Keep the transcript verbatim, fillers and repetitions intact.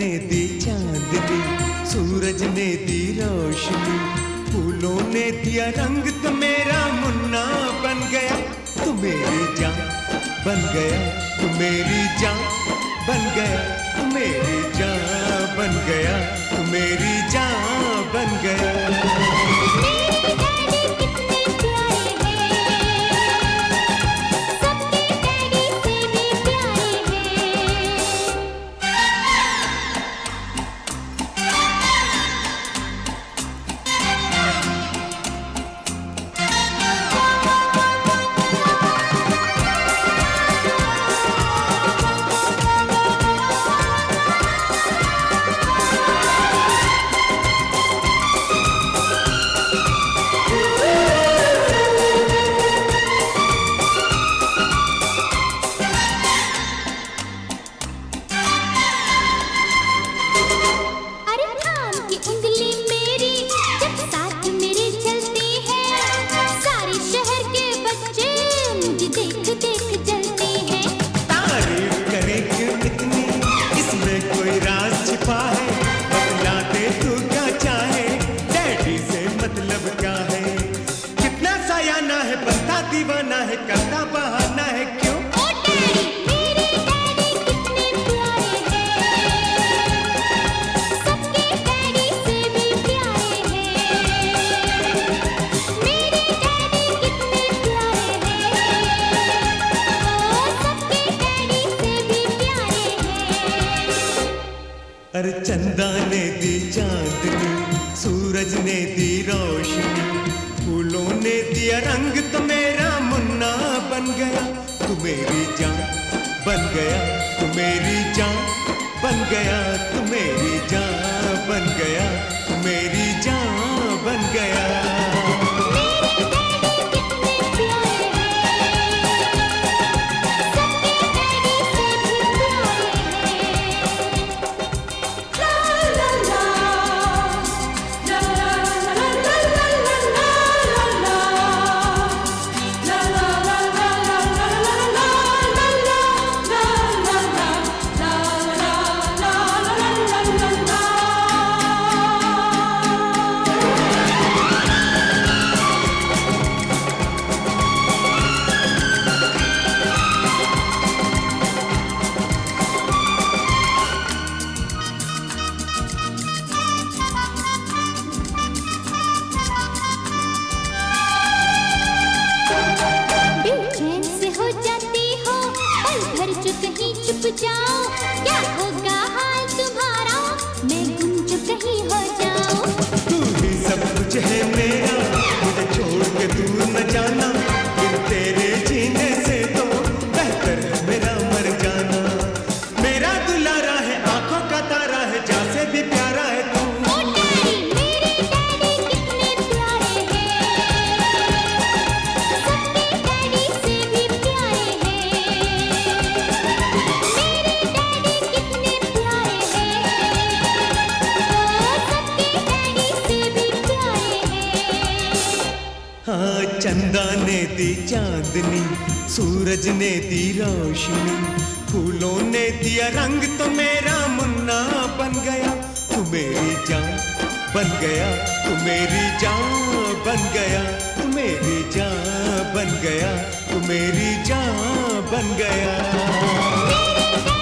दी चांदनी, सूरज ने दी रोशनी, फूलों ने दिया रंग तो मेरा मुन्ना बन गया। तू मेरी जान बन गया, तू मेरी जान बन गया, तू मेरी जान बन गया, तू मेरी जान बन गया। दीवाना है, करना बहाना है क्यों? ओ डैडी, मेरे डैडी कितने प्यारे हैं, सबके डैडी से भी प्यारे हैं। मेरे डैडी कितने प्यारे हैं, ओ सबके डैडी से भी प्यारे हैं। अरे चंदा ने दी चांदनी, सूरज ने दी रोशनी, फूलों ने दिया रंग तो मेरा मुन्ना बन गया। तू मेरी जान बन गया, तू मेरी जान बन गया, तू मेरी जान बन गया, तू मेरी जान बन गया। कहीं चुप जाओ, क्या होगा हाल तुम्हारा, मैं गुम जो कहीं हो जाऊं। तू ही सब कुछ है मेरा, मुझे छोड़ के दूर न जाना, बिन तेरे जीने से तो बेहतर है मेरा मर जाना। मेरा दुलारा है, आंखों का तारा है, जान से भी प्यारा है तू। ओ डैडी, मेरे डैडी कितने प्यारे हैं, सबके डैडी से भी प्यारे हैं। हाँ, चंदा ने दी चांदनी, सूरज ने दी रोशनी, फूलों ने दिया रंग तो मेरा मुन्ना बन गया। तू मेरी जान बन गया, तू मेरी जान बन गया, तू मेरी जान बन गया, तू मेरी जान बन गया।